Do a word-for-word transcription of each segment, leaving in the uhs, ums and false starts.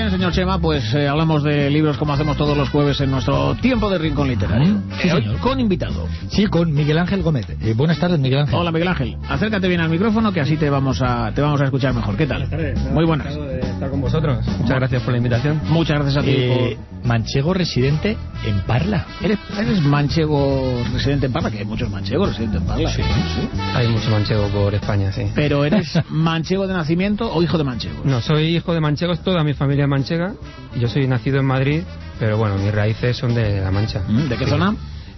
bien, señor Chema, pues eh, hablamos de libros como hacemos todos los jueves en nuestro tiempo de Rincón Literario. Mm, sí, eh, hoy señor. con invitado. Sí, con Miguel Ángel Gómez. Eh, buenas tardes, Miguel Ángel. Hola, Miguel Ángel. Acércate bien al micrófono que así te vamos a te vamos a escuchar mejor. ¿Qué tal? Buenas tardes. Muy buenas. Encantado de estar con vosotros. Muchas gracias por la invitación. Muchas gracias a ti. Eh, manchego residente en Parla. por... ¿Eres, ¿Eres manchego residente en Parla? Que hay muchos manchegos residentes en Parla. Sí. sí. Hay mucho manchego por España, sí. Pero ¿eres manchego de nacimiento o hijo de manchegos? No, soy hijo de manchegos, toda mi familia es manchega. Yo soy nacido en Madrid, pero bueno, mis raíces son de La Mancha. ¿De qué Sí. zona?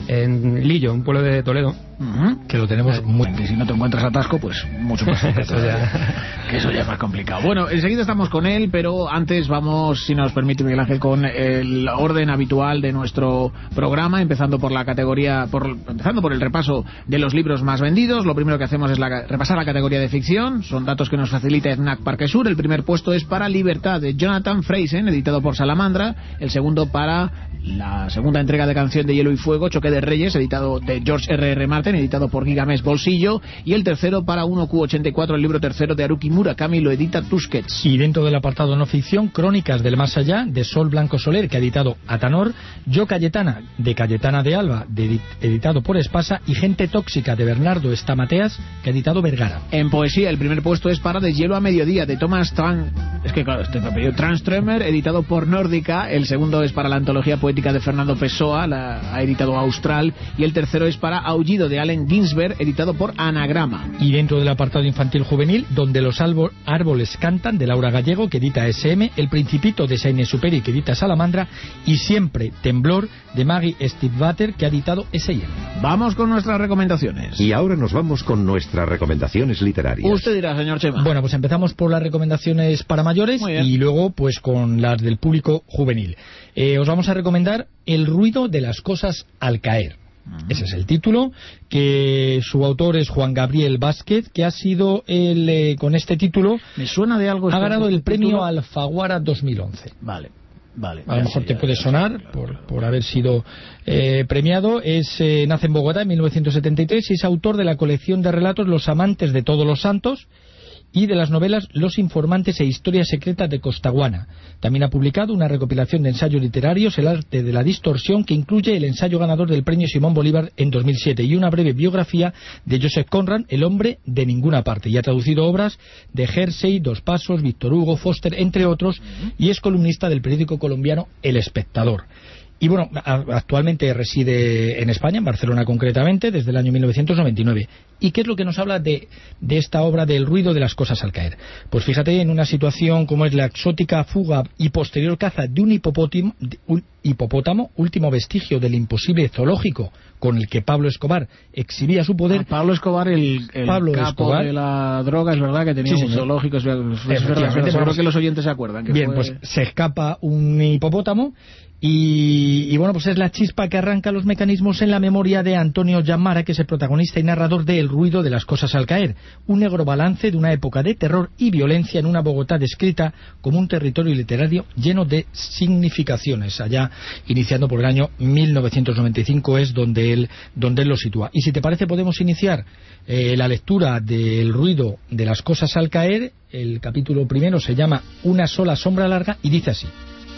En Lillo, un pueblo de Toledo. Uh-huh. Que lo tenemos muy... Que si no te encuentras atasco, pues mucho más Eso ya. que eso ya es más complicado. Bueno, enseguida estamos con él, pero antes vamos, si nos permite Miguel Ángel, con el orden habitual de nuestro programa, empezando por la categoría, por empezando por el repaso de los libros más vendidos. Lo primero que hacemos es la, repasar la categoría de ficción. Son datos que nos facilita Fnac Parquesur. El primer puesto es para Libertad, de Jonathan Franzen, editado por Salamandra. El segundo para la segunda entrega de Canción de Hielo y Fuego, Choque de Reyes, editado de George R R. Martin, editado por Gigamesh Bolsillo. Y el tercero para uno Q ochenta y cuatro, el libro tercero de Haruki Murakami, lo edita Tusquets. Y dentro del apartado no ficción, Crónicas del Más Allá, de Sol Blanco Soler, que ha editado Atanor. Yo Cayetana, de Cayetana de Alba, de, editado por Espasa. Y Gente Tóxica, de Bernardo Estamateas, que ha editado Vergara. En poesía, el primer puesto es para De Hielo a Mediodía, de Thomas Tran... es que claro, este apellido Tranströmer, editado por Nórdica. El segundo es para la antología poética de Fernando Pessoa, la ha editado Austral. Y el tercero es para Aullido, de Allen Ginsberg, editado por Anagrama. Y dentro del apartado infantil juvenil, Donde los árboles cantan, de Laura Gallego, que edita S M. El Principito, de Sainz Superi, que edita Salamandra. Y Siempre Temblor, de Maggie Stiefvater, que ha editado S M. Vamos con nuestras recomendaciones. Y ahora nos vamos con nuestras recomendaciones literarias. Usted dirá, señor Chema. Bueno, pues empezamos por las recomendaciones para mayores y luego pues con las del público juvenil. Eh, os vamos a recomendar El ruido de las cosas al caer. Ese es el título, que su autor es Juan Gabriel Vázquez, que ha sido el, eh, con este título, me suena de algo. Ha ganado el premio título? Alfaguara dos mil once. Vale. Vale, a lo mejor te puede sonar por, por haber sido eh, premiado. Es eh, nace en Bogotá en mil novecientos setenta y tres y es autor de la colección de relatos Los amantes de todos los santos y de las novelas Los informantes e historias secretas de Costaguana. También ha publicado una recopilación de ensayos literarios, El arte de la distorsión, que incluye el ensayo ganador del premio Simón Bolívar en dos mil siete, y una breve biografía de Joseph Conrad, El hombre de ninguna parte, y ha traducido obras de Hersey, Dos Pasos, Víctor Hugo, Foster, entre otros, y es columnista del periódico colombiano El Espectador. Y bueno, actualmente reside en España, en Barcelona concretamente, desde el año mil novecientos noventa y nueve. ¿Y qué es lo que nos habla de, de esta obra del ruido de las cosas al caer? Pues fíjate, en una situación como es la exótica fuga y posterior caza de un hipopótamo, un hipopótamo, último vestigio del imposible zoológico con el que Pablo Escobar exhibía su poder. Ah, Pablo Escobar, el, el Pablo capo Escobar. de la droga, es verdad que tenía Sí, un señor. zoológico, es, es verdad, seguro que los oyentes se acuerdan. Que Bien, fue... pues se escapa un hipopótamo. Y, y bueno, pues es la chispa que arranca los mecanismos en la memoria de Antonio Llamara, que es el protagonista y narrador de El ruido de las cosas al caer, un negro balance de una época de terror y violencia en una Bogotá descrita como un territorio literario lleno de significaciones. Allá, iniciando por el año mil novecientos noventa y cinco, es donde él, donde él lo sitúa. Y si te parece, podemos iniciar eh, la lectura del ruido de las cosas al caer. El capítulo primero se llama Una sola sombra larga y dice así: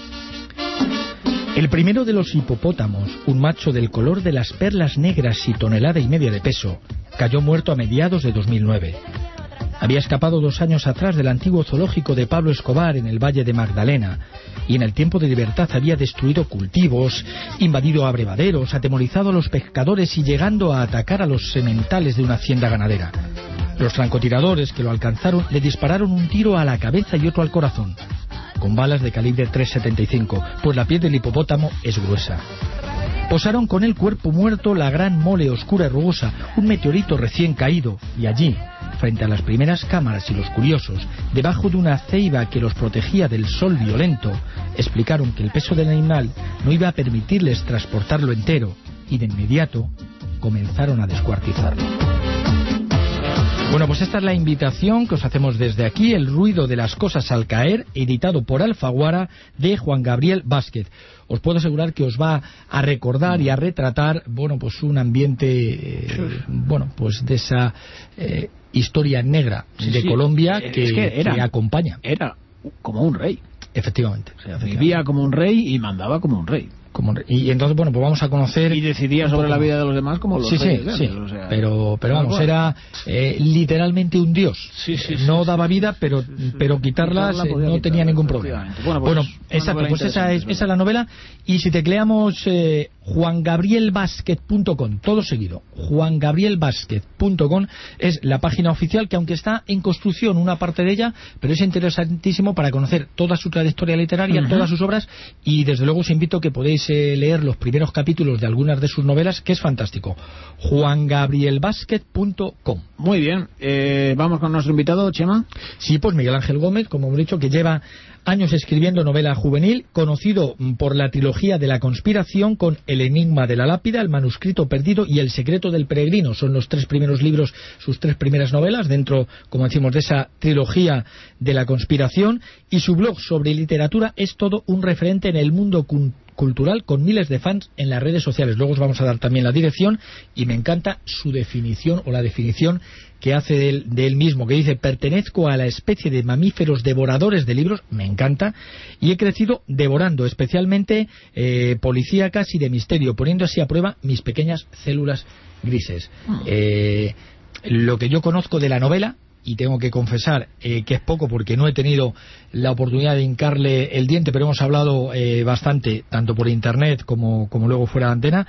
el primero de los hipopótamos, un macho del color de las perlas negras y tonelada y media de peso, cayó muerto a mediados de dos mil nueve. Había escapado dos años atrás del antiguo zoológico de Pablo Escobar en el Valle de Magdalena, y en el tiempo de libertad había destruido cultivos, invadido abrevaderos, atemorizado a los pescadores y llegando a atacar a los sementales de una hacienda ganadera. Los francotiradores que lo alcanzaron le dispararon un tiro a la cabeza y otro al corazón, con balas de calibre tres setenta y cinco, pues la piel del hipopótamo es gruesa. Posaron con el cuerpo muerto la gran mole oscura y rugosa, un meteorito recién caído, y allí, frente a las primeras cámaras y los curiosos, debajo de una ceiba que los protegía del sol violento, explicaron que el peso del animal no iba a permitirles transportarlo entero, y de inmediato comenzaron a descuartizarlo. Bueno, pues esta es la invitación que os hacemos desde aquí, El ruido de las cosas al caer, editado por Alfaguara, de Juan Gabriel Vázquez. Os puedo asegurar que os va a recordar y a retratar, bueno, pues un ambiente, eh, bueno, pues de esa eh, historia negra sí, de sí. Colombia es que, que, era, que acompaña. Era como un rey. Efectivamente. O sea, vivía como un rey y mandaba como un rey. Como, y, y entonces, bueno, pues vamos a conocer... Y decidía sobre la vida de los demás como los sí, reyes. Sí, sí, o sea, pero, pero vamos, bueno. era eh, literalmente un dios. Sí, sí, no sí, daba sí, vida, pero, sí, sí, pero quitarlas quitarla eh, no quitarla, tenía ningún problema. Bueno, pues, bueno exacto, pues esa es, esa es la novela. Y si tecleamos eh, juan gabriel basket punto com, todo seguido, juan gabriel basket punto com es la página oficial, que aunque está en construcción una parte de ella, pero es interesantísimo para conocer toda su trayectoria literaria, uh-huh. todas sus obras, y desde luego os invito a que podéis eh, leer los primeros capítulos de algunas de sus novelas, que es fantástico. juan gabriel basket punto com. Muy bien, eh, vamos con nuestro invitado, Chema. Sí, pues Miguel Ángel Gómez, como hemos dicho, que lleva años escribiendo novela juvenil, conocido por la trilogía de la conspiración, con El enigma de la lápida, El manuscrito perdido y El secreto del peregrino. Son los tres primeros libros, sus tres primeras novelas, dentro, como decimos, de esa trilogía de la conspiración. Y su blog sobre literatura es todo un referente en el mundo cultural, con miles de fans en las redes sociales. Luego os vamos a dar también la dirección, y me encanta su definición, o la definición que hace de él, de él mismo, que dice: pertenezco a la especie de mamíferos devoradores de libros, me encanta, y he crecido devorando, especialmente eh, policíacas y de misterio, poniendo así a prueba mis pequeñas células grises. Mm. Eh, lo que yo conozco de la novela, y tengo que confesar eh, que es poco, porque no he tenido la oportunidad de hincarle el diente, pero hemos hablado eh, bastante, tanto por internet como, como luego fuera de antena,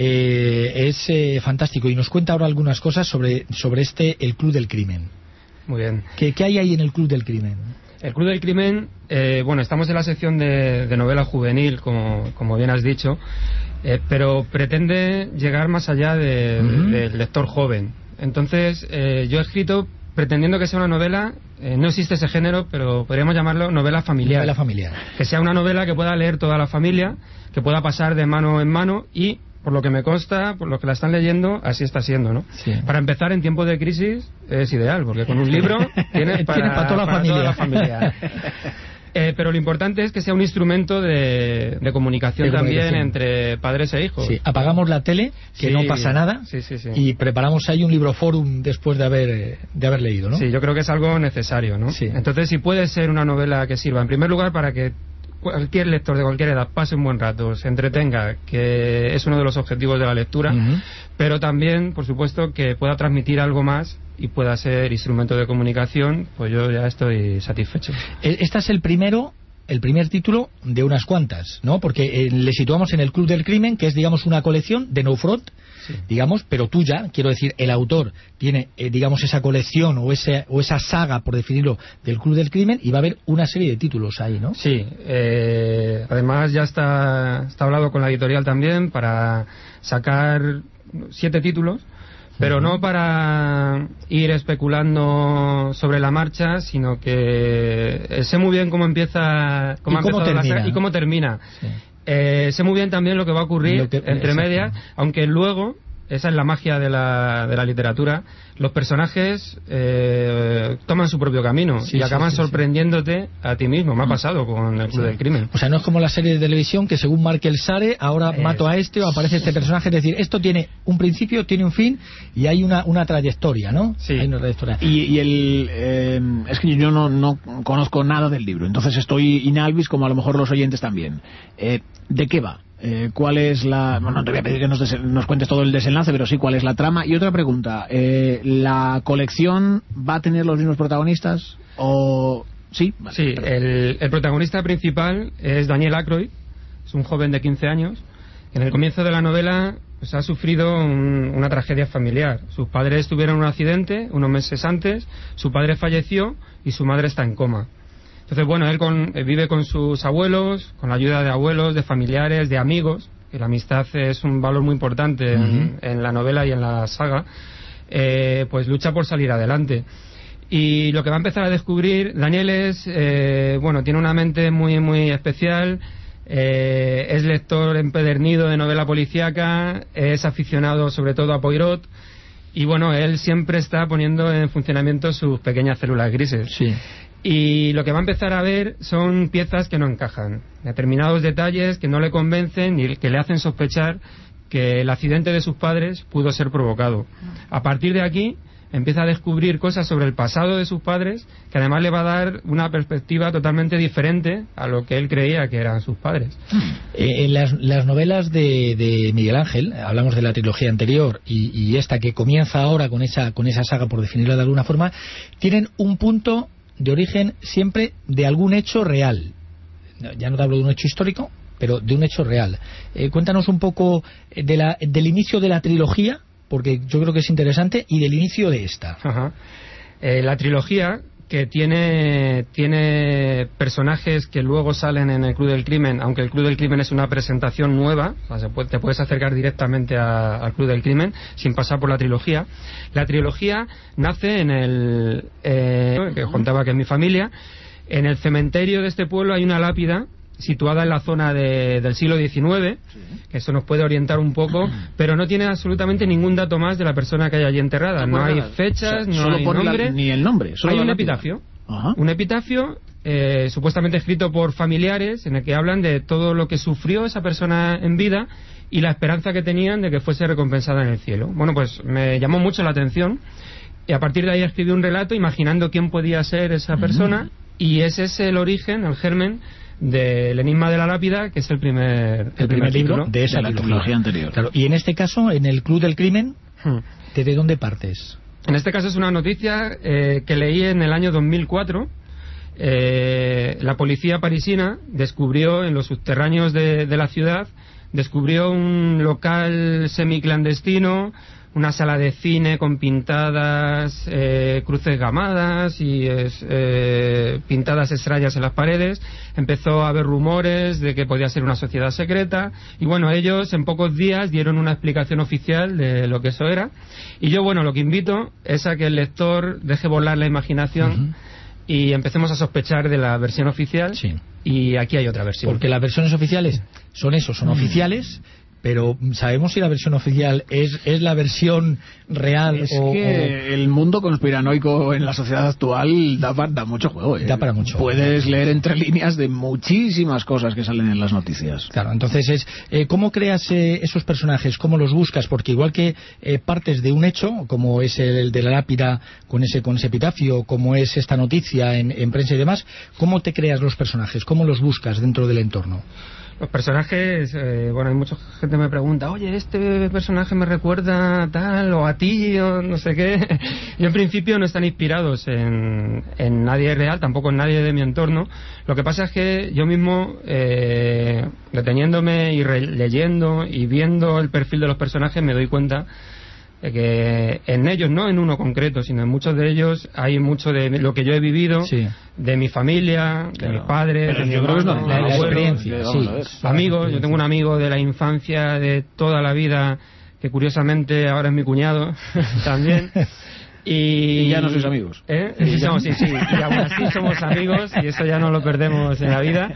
eh, es eh, fantástico, y nos cuenta ahora algunas cosas sobre, sobre este, el Club del Crimen. Muy bien. ¿Qué, qué hay ahí en el Club del Crimen? El Club del Crimen, eh, bueno, estamos en la sección de, de novela juvenil, como, como bien has dicho, eh, pero pretende llegar más allá de, uh-huh. de, del lector joven. Entonces, eh, yo he escrito pretendiendo que sea una novela, eh, no existe ese género, pero podríamos llamarlo novela familiar. Novela familiar. Que sea una novela que pueda leer toda la familia, que pueda pasar de mano en mano, y, por lo que me consta, por lo que la están leyendo, así está siendo, ¿no? Sí. Para empezar, en tiempos de crisis, es ideal, porque con un libro tienes para, Tiene para toda la para familia. Toda la familia. Eh, pero lo importante es que sea un instrumento de, de comunicación de también comunicación. Entre padres e hijos. Sí, apagamos la tele, que sí, no pasa nada, sí, sí, sí. y preparamos ahí un libroforum después de haber de haber leído, ¿no? Sí, yo creo que es algo necesario, ¿no? Sí. Entonces, si puede ser una novela que sirva, en primer lugar, para que cualquier lector de cualquier edad pase un buen rato, se entretenga, que es uno de los objetivos de la lectura, uh-huh. pero también, por supuesto, que pueda transmitir algo más y pueda ser instrumento de comunicación, pues yo ya estoy satisfecho. Este es el primero, el primer título de unas cuantas, ¿no? Porque eh, le situamos en el Club del Crimen, que es, digamos, una colección de No Front, sí. digamos, pero tuya, quiero decir, el autor tiene, eh, digamos, esa colección o, ese, o esa saga, por definirlo, del Club del Crimen, y va a haber una serie de títulos ahí, ¿no? Sí, eh, además ya está, está hablado con la editorial también para sacar siete títulos, pero no para ir especulando sobre la marcha, sino que sé muy bien cómo empieza, cómo y cómo termina, la, y cómo termina. Sí. Eh, sé muy bien también lo que va a ocurrir que, entre medias, aunque luego, esa es la magia de la, de la literatura, los personajes eh, toman su propio camino sí, y acaban sí, sí, sorprendiéndote sí. a ti mismo. Me ha pasado con el Club sí. del Crimen. O sea, no es como la serie de televisión que según marque el Sare, ahora es... mato a este o aparece este personaje. Es decir, esto tiene un principio, tiene un fin y hay una, una trayectoria, ¿no? Sí. Hay una trayectoria. Y, y el... Eh, es que yo no, no conozco nada del libro, entonces estoy in albis, como a lo mejor los oyentes también. Eh, ¿De qué va? Eh, ¿Cuál es la...? Bueno, no te voy a pedir que nos, des... nos cuentes todo el desenlace, pero sí cuál es la trama. Y otra pregunta, eh, ¿la colección va a tener los mismos protagonistas? ¿O...? Sí, vale, sí, el, el protagonista principal es Daniel Aykroyd, es un joven de quince años, que en el comienzo de la novela pues, ha sufrido un, una tragedia familiar. Sus padres tuvieron un accidente unos meses antes, su padre falleció y su madre está en coma. Entonces, bueno, él con, eh, vive con sus abuelos, con la ayuda de abuelos, de familiares, de amigos, que la amistad es un valor muy importante uh-huh. en, en la novela y en la saga, eh, pues lucha por salir adelante. Y lo que va a empezar a descubrir, Daniel es, eh, bueno, tiene una mente muy, muy especial, eh, es lector empedernido de novela policíaca, es aficionado sobre todo a Poirot, y bueno, él siempre está poniendo en funcionamiento sus pequeñas células grises. Sí. Y lo que va a empezar a ver son piezas que no encajan, determinados detalles que no le convencen y que le hacen sospechar que el accidente de sus padres pudo ser provocado. A partir de aquí empieza a descubrir cosas sobre el pasado de sus padres que además le va a dar una perspectiva totalmente diferente a lo que él creía que eran sus padres. Eh, en las, las novelas de, de Miguel Ángel, hablamos de la trilogía anterior y, y esta que comienza ahora con esa, con esa saga, por definirla de alguna forma, tienen un punto de origen siempre de algún hecho real. Ya no te hablo de un hecho histórico, pero de un hecho real. Eh, cuéntanos un poco de la, del inicio de la trilogía, porque yo creo que es interesante, y del inicio de esta. Ajá. Eh, la trilogía, que tiene tiene personajes que luego salen en el Club del Crimen, aunque el Club del Crimen es una presentación nueva, o sea, se puede, te puedes acercar directamente a, al Club del Crimen sin pasar por la trilogía. La trilogía nace en el eh, que contaba que es mi familia. En el cementerio de este pueblo hay una lápida situada en la zona de, del siglo diecinueve, sí. que eso nos puede orientar un poco, pero no tiene absolutamente ningún dato más de la persona que hay allí enterrada. No, no hay fechas, o sea, no hay nombre, la, ni el nombre. Solo hay un lápida. epitafio. Ajá. Un epitafio eh, supuestamente escrito por familiares en el que hablan de todo lo que sufrió esa persona en vida y la esperanza que tenían de que fuese recompensada en el cielo. Bueno, pues me llamó mucho la atención y a partir de ahí escribí un relato imaginando quién podía ser esa persona, uh-huh. y ese es el origen, el germen del Enigma de la Lápida, que es el primer, el el primer, primer libro título de esa de la trilogía anterior. Claro. Y en este caso, en el Club del Crimen, hmm. ¿desde dónde partes? En este caso es una noticia eh, que leí en el año dos mil cuatro. Eh, la policía parisina descubrió en los subterráneos de, de la ciudad, descubrió un local semiclandestino, una sala de cine con pintadas, eh, cruces gamadas y es, eh, pintadas extrañas en las paredes. Empezó a haber rumores de que podía ser una sociedad secreta y bueno, ellos en pocos días dieron una explicación oficial de lo que eso era. Y yo, bueno, lo que invito es a que el lector deje volar la imaginación, uh-huh. y empecemos a sospechar de la versión oficial. Sí. Y aquí hay otra versión. Porque las versiones oficiales son eso, son mm. oficiales, pero ¿sabemos si la versión oficial es, es la versión real? Es o, que o... el mundo conspiranoico en la sociedad actual da, da mucho juego. ¿eh? Da para mucho. Puedes leer entre líneas de muchísimas cosas que salen en las noticias. Claro, entonces es eh, ¿cómo creas eh, esos personajes? ¿Cómo los buscas? Porque igual que eh, partes de un hecho, como es el de la lápida con ese, con ese epitafio, como es esta noticia en, en prensa y demás, ¿cómo te creas los personajes? ¿Cómo los buscas dentro del entorno? Los personajes, eh, bueno, hay mucha gente que me pregunta, oye, este personaje me recuerda a tal, o a ti, o no sé qué. Y en principio no están inspirados en, en nadie real, tampoco en nadie de mi entorno. Lo que pasa es que yo mismo, eh, deteniéndome y re- leyendo y viendo el perfil de los personajes, me doy cuenta de que en ellos, no en uno concreto, sino en muchos de ellos hay mucho de lo que yo he vivido, sí. de mi familia, de claro. mis padres, pero de yo mi creo hermano, que es la, la experiencia, sí. amigos. Yo tengo un amigo de la infancia, de toda la vida, que curiosamente ahora es mi cuñado también. Y, y ya no sois amigos. ¿Eh? Sí, somos, sí, sí, y aún así somos amigos y eso ya no lo perdemos en la vida.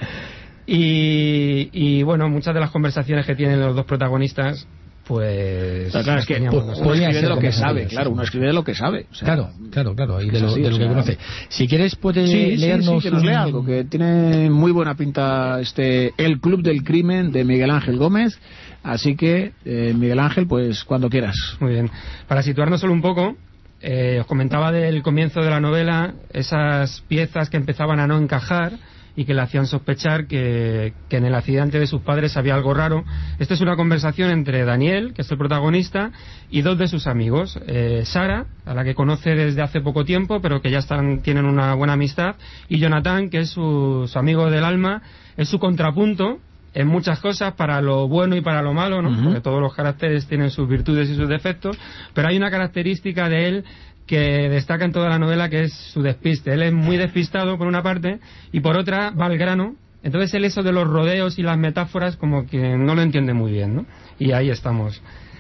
Y, y bueno, muchas de las conversaciones que tienen los dos protagonistas, pues claro, es que pues, uno escribe de lo que sabe, claro, uno escribe de lo que sabe, o sea, claro, claro, claro, y de lo, así, de lo o sea, que conoce. Si quieres puede sí, leernos sí, sí, que nos lea algo, que tiene muy buena pinta este El Club del Crimen de Miguel Ángel Gómez, así que eh, Miguel Ángel, pues cuando quieras. Muy bien, para situarnos solo un poco, eh, os comentaba del comienzo de la novela, esas piezas que empezaban a no encajar y que le hacían sospechar que, que en el accidente de sus padres había algo raro. Esta es una conversación entre Daniel, que es el protagonista, y dos de sus amigos, eh, Sara, a la que conoce desde hace poco tiempo, pero que ya están, tienen una buena amistad, y Jonathan, que es su, su amigo del alma, es su contrapunto en muchas cosas, para lo bueno y para lo malo, ¿no? Uh-huh. Porque todos los caracteres tienen sus virtudes y sus defectos, pero hay una característica de él que destaca en toda la novela, que es su despiste. Él es muy despistado por una parte y por otra va al grano. Entonces él, eso de los rodeos y las metáforas, como que no lo entiende muy bien, ¿no? Y ahí estamos.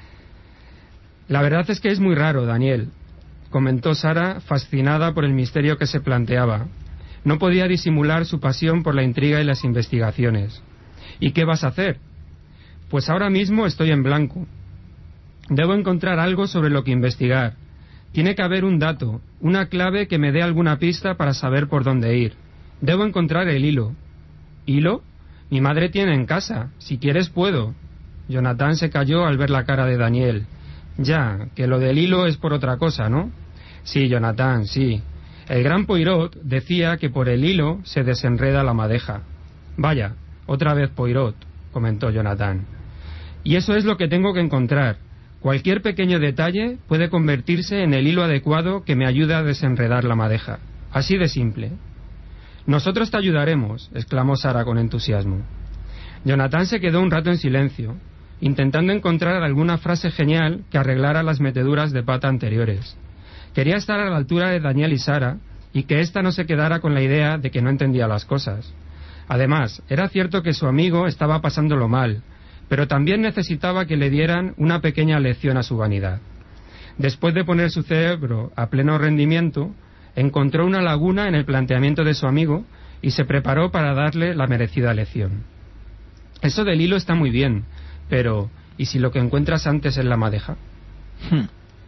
La verdad es que es muy raro, Daniel, comentó Sara, fascinada por el misterio que se planteaba. No podía disimular su pasión por la intriga y las investigaciones. ¿Y qué vas a hacer? Pues ahora mismo estoy en blanco. Debo encontrar algo sobre lo que investigar. Tiene que haber un dato, una clave que me dé alguna pista para saber por dónde ir. Debo encontrar el hilo. ¿Hilo? Mi madre tiene en casa. Si quieres puedo. Jonathan se calló al ver la cara de Daniel. Ya, que lo del hilo es por otra cosa, ¿no? Sí, Jonathan, sí. El gran Poirot decía que por el hilo se desenreda la madeja. Vaya, otra vez Poirot, comentó Jonathan. Y eso es lo que tengo que encontrar. Cualquier pequeño detalle puede convertirse en el hilo adecuado que me ayuda a desenredar la madeja. Así de simple. Nosotros te ayudaremos, exclamó Sara con entusiasmo. Jonathan se quedó un rato en silencio, intentando encontrar alguna frase genial que arreglara las meteduras de pata anteriores. Quería estar a la altura de Daniel y Sara, y que ésta no se quedara con la idea de que no entendía las cosas. Además, era cierto que su amigo estaba pasándolo mal, pero también necesitaba que le dieran una pequeña lección a su vanidad. Después de poner su cerebro a pleno rendimiento, encontró una laguna en el planteamiento de su amigo y se preparó para darle la merecida lección. Eso del hilo está muy bien, pero ¿y si lo que encuentras antes es la madeja? Hmm.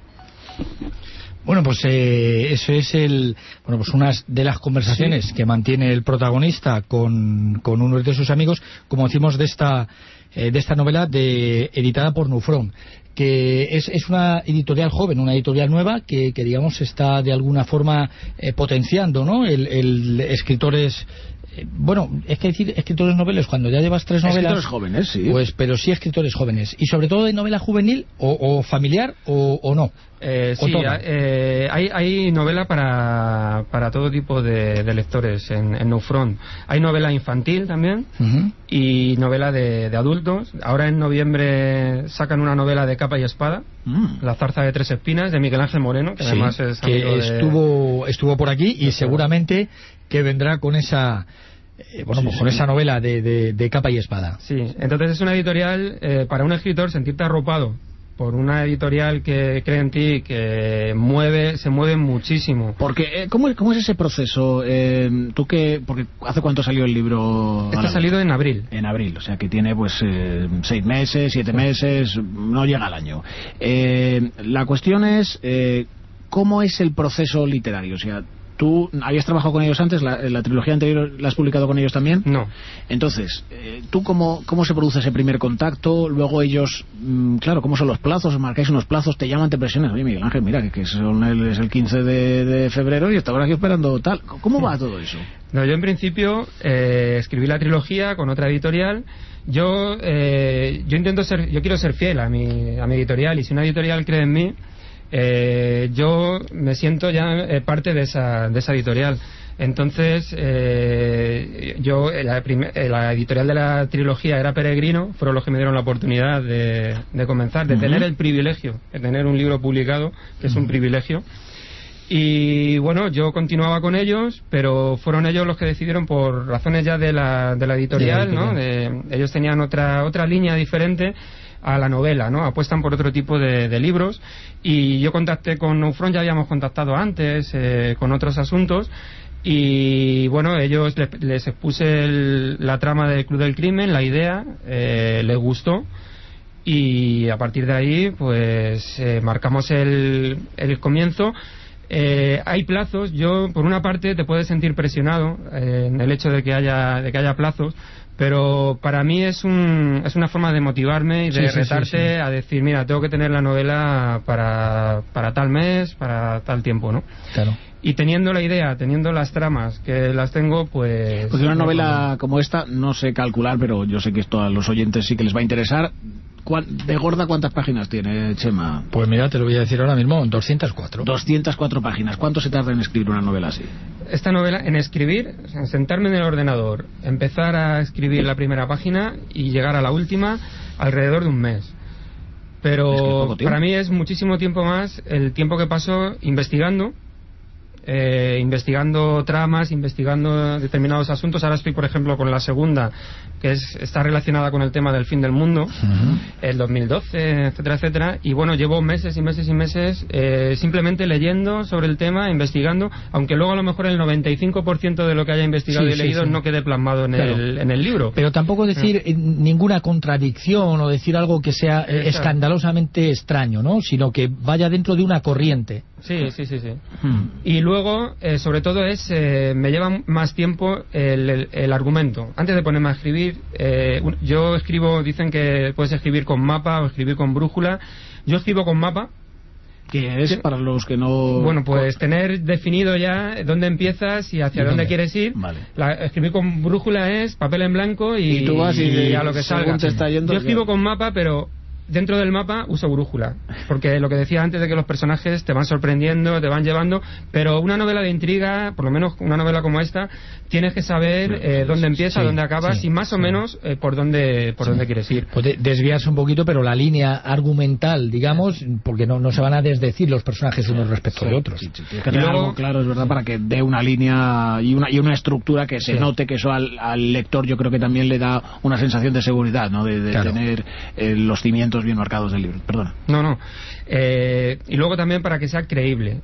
Bueno, pues eh, eso es el bueno pues una de las conversaciones sí. que mantiene el protagonista con, con uno de sus amigos, como decimos, de esta eh, de esta novela de editada por Nufron, que es, es una editorial joven, una editorial nueva que, que digamos está de alguna forma eh, potenciando, ¿no? El, el escritores eh, bueno, es que decir escritores noveles cuando ya llevas tres novelas, escritores jóvenes, sí, pues pero sí escritores jóvenes y sobre todo de novela juvenil o, o familiar o, o no. Eh, sí, eh, hay, hay novela para, para todo tipo de, de lectores en, en No Front. Hay novela infantil también uh-huh. y novela de, de adultos. Ahora en noviembre sacan una novela de capa y espada, uh-huh. La zarza de tres espinas, de Miguel Ángel Moreno, que sí, además es amigo que estuvo, de... estuvo por aquí y seguramente que vendrá con esa... Eh, bueno, sí, pues con sí. esa novela de, de, de capa y espada. Sí, entonces es una editorial eh, para un escritor sentirte arropado por una editorial que cree en ti, que mueve, se mueve muchísimo. Porque, ¿cómo, cómo es ese proceso? Eh, ¿Tú qué? Porque ¿hace cuánto salió el libro? Está salido en abril. En abril, o sea que tiene pues eh, seis meses, siete meses, no llega al año. Eh, la cuestión es, eh, ¿cómo es el proceso literario? O sea, ¿tú habías trabajado con ellos antes? ¿La, la trilogía anterior la has publicado con ellos también? No. Entonces, eh, ¿tú cómo, cómo se produce ese primer contacto? Luego ellos, mmm, claro, ¿cómo son los plazos? ¿Marcáis unos plazos? ¿Te llaman, te presionan? Oye, Miguel Ángel, mira, que, que son el, es el quince de, de febrero y estaba aquí esperando tal. ¿Cómo va todo eso? No, yo en principio eh, escribí la trilogía con otra editorial. Yo eh, yo intento ser, yo quiero ser fiel a mi, a mi editorial, y si una editorial cree en mí, Eh, yo me siento ya eh, parte de esa, de esa editorial. Entonces, eh, yo, la, primer, la editorial de la trilogía era Peregrino, fueron los que me dieron la oportunidad de, de comenzar, de uh-huh. tener el privilegio de tener un libro publicado, que es uh-huh. un privilegio. Y bueno, yo continuaba con ellos, pero fueron ellos los que decidieron, por razones ya de la, de la editorial, de la editorial. ¿no? De, ellos tenían otra, otra línea diferente a la novela, ¿no? Apuestan por otro tipo de, de libros, y yo contacté con No Front, ya habíamos contactado antes eh, con otros asuntos, y bueno, ellos les, les expuse el, la trama del Club del Crimen, la idea, eh, les gustó, y a partir de ahí pues eh, marcamos el, el comienzo. Eh, hay plazos. Yo, por una parte, te puedes sentir presionado eh, en el hecho de que haya de que haya plazos, pero para mí es un es una forma de motivarme y de sí, retarte sí, sí, sí. a decir, mira, tengo que tener la novela para para tal mes, para tal tiempo, ¿no? Claro. Y teniendo la idea, teniendo las tramas que las tengo, pues... Porque una novela como esta, no sé calcular, pero yo sé que esto a los oyentes sí que les va a interesar. ¿De gorda cuántas páginas tiene, Chema? Pues mira, te lo voy a decir ahora mismo, doscientas cuatro. doscientas cuatro páginas. ¿Cuánto se tarda en escribir una novela así? Esta novela, en escribir, en sentarme en el ordenador, empezar a escribir la primera página y llegar a la última, alrededor de un mes. Pero es que para mí es muchísimo tiempo más el tiempo que paso investigando, Eh, investigando tramas, investigando determinados asuntos. Ahora estoy, por ejemplo, con la segunda, que es, está relacionada con el tema del fin del mundo, uh-huh. el dos mil doce, etcétera, etcétera. Y bueno, llevo meses y meses y meses eh, simplemente leyendo sobre el tema, investigando, aunque luego a lo mejor el noventa y cinco por ciento de lo que haya investigado sí, y leído sí, sí. no quede plasmado en, claro. el, en el libro. Pero tampoco decir uh-huh. ninguna contradicción o decir algo que sea eh, escandalosamente extraño, ¿no? Sino que vaya dentro de una corriente. Sí, sí, sí, sí. Hmm. Y luego, eh, sobre todo, es eh, me lleva más tiempo el, el, el argumento. Antes de ponerme a escribir, eh, yo escribo, dicen que puedes escribir con mapa o escribir con brújula. Yo escribo con mapa. que es para los que no... Bueno, pues tener definido ya dónde empiezas y hacia dónde? dónde quieres ir. Vale. La, escribir con brújula es papel en blanco y, y tú vas y, y a lo que salga. Te está yendo, yo escribo con mapa, pero dentro del mapa uso brújula, porque lo que decía antes de que los personajes te van sorprendiendo, te van llevando, pero una novela de intriga, por lo menos una novela como esta, tienes que saber eh, dónde empieza, sí, dónde acabas sí, y más sí. o menos eh, por dónde por sí. dónde quieres ir. Pues desviarse un poquito, pero la línea argumental, digamos, porque no, no se van a desdecir los personajes unos respecto sí, de otros. Sí, sí, sí. Que y luego, algo claro, es verdad, para que dé una línea y una y una estructura que se sí. note, que eso al, al lector yo creo que también le da una sensación de seguridad, ¿no? De, de claro. tener eh, los cimientos bien marcados del libro. Perdona. No, no. Eh, y luego también para que sea creíble.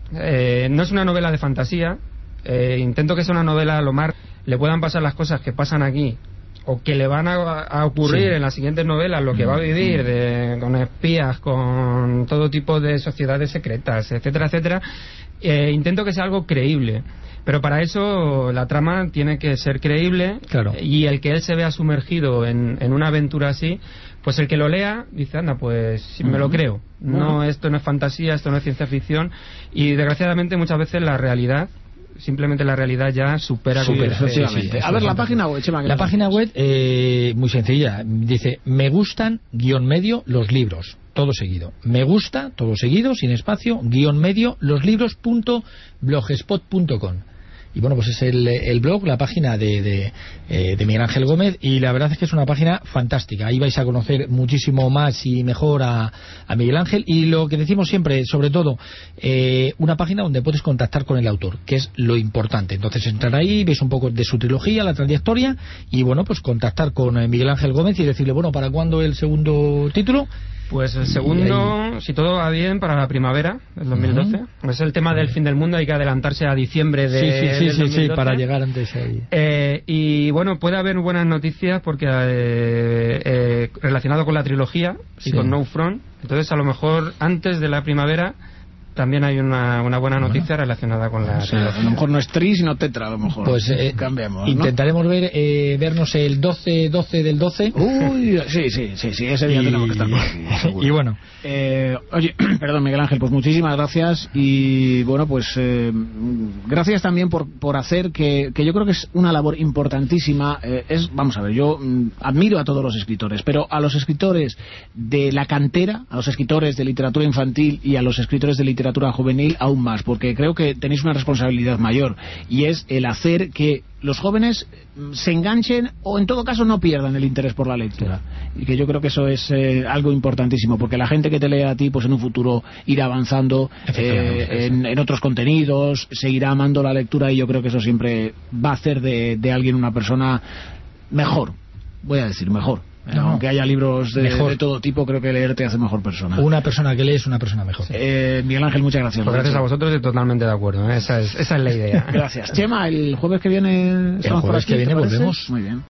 Eh, no es una novela de fantasía. Eh, intento que sea una novela a lo más le puedan pasar las cosas que pasan aquí o que le van a, a ocurrir sí. en las siguientes novelas, lo que va a vivir de, con espías, con todo tipo de sociedades secretas, etcétera, etcétera. Eh, intento que sea algo creíble. Pero para eso la trama tiene que ser creíble, claro. y el que él se vea sumergido en, en una aventura así, pues el que lo lea dice, anda, pues sí, me lo creo. No, esto no es fantasía, esto no es ciencia ficción, y desgraciadamente muchas veces la realidad, simplemente la realidad ya supera Supera, sí, sí, sí. A ver, la página web, Chema, la página web, eh, muy sencilla, dice, me gustan, guión medio, los libros. Todo seguido. Me gusta, todo seguido, sin espacio, guión medio, los libros punto blogspot punto com. Y bueno, pues es el, el blog, la página de, de, eh, de Miguel Ángel Gómez, y la verdad es que es una página fantástica. Ahí vais a conocer muchísimo más y mejor a, a Miguel Ángel, y lo que decimos siempre, sobre todo, eh, una página donde puedes contactar con el autor, que es lo importante. Entonces entrar ahí, veis un poco de su trilogía, la trayectoria, y bueno, pues contactar con eh, Miguel Ángel Gómez y decirle, bueno, ¿para cuándo el segundo título? Pues el segundo, ahí... si todo va bien, para la primavera del dos mil doce. Uh-huh. Es el tema del fin del mundo, hay que adelantarse a diciembre de, sí, sí, sí, del dos mil doce. Sí, para llegar antes ahí. Eh, y bueno, puede haber buenas noticias porque eh, eh, relacionado con la trilogía y sí. con No Front. Entonces, a lo mejor antes de la primavera también hay una, una buena noticia bueno. relacionada con la... O sea, a lo mejor no es tri, sino tetra, a lo mejor. Pues eh, cambiamos, ¿no? Intentaremos ver eh, vernos el doce doce del doce. Uy, sí, sí, sí, sí, ese día y... tenemos que estar por aquí, seguro. Y bueno... Eh, oye, perdón, Miguel Ángel, pues muchísimas gracias, y bueno, pues eh, gracias también por, por hacer que, que yo creo que es una labor importantísima. Eh, es, vamos a ver, yo mm, admiro a todos los escritores, pero a los escritores de la cantera, a los escritores de literatura infantil y a los escritores de literatura juvenil aún más, porque creo que tenéis una responsabilidad mayor, y es el hacer que los jóvenes se enganchen o en todo caso no pierdan el interés por la lectura, y que yo creo que eso es eh, algo importantísimo, porque la gente que te lea a ti, pues en un futuro irá avanzando eh, en, en otros contenidos, seguirá amando la lectura, y yo creo que eso siempre va a hacer de, de alguien una persona mejor, voy a decir mejor. No. Aunque haya libros de, de todo tipo, creo que leer te hace mejor persona. Una persona que lee es una persona mejor. Eh, Miguel Ángel, muchas gracias. Pues gracias a vosotros y totalmente de acuerdo, ¿eh? esa, es, esa es la idea. Gracias. Chema, el jueves que viene... El jueves aquí, que viene volvemos. Muy bien.